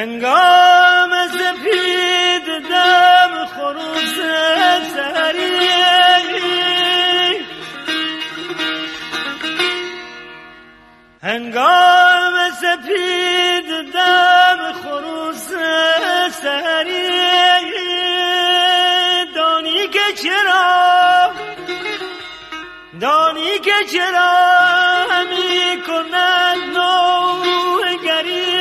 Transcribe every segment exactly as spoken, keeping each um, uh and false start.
هنگام سپید دم خروس سحری هنگام سپید دم خروس سحری دانی که چرا دانی که چرا همی کند نوگری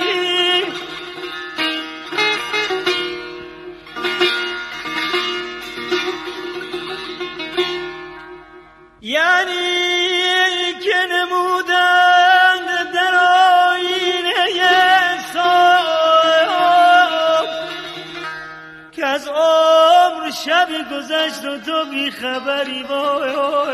یعنی که نمودند در آینه صاحب که از عمر شبی گذشت و تو بی خبری وای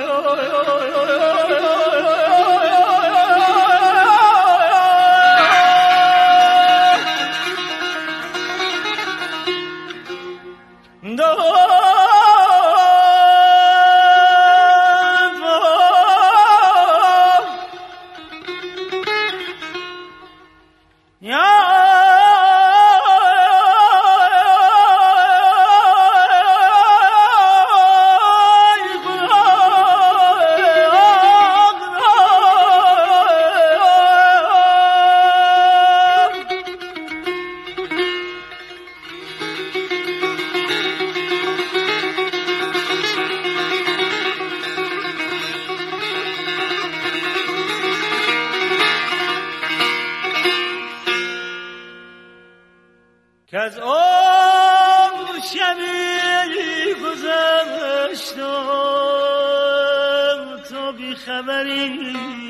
که از عمر شبی گذشت و تو بی خبری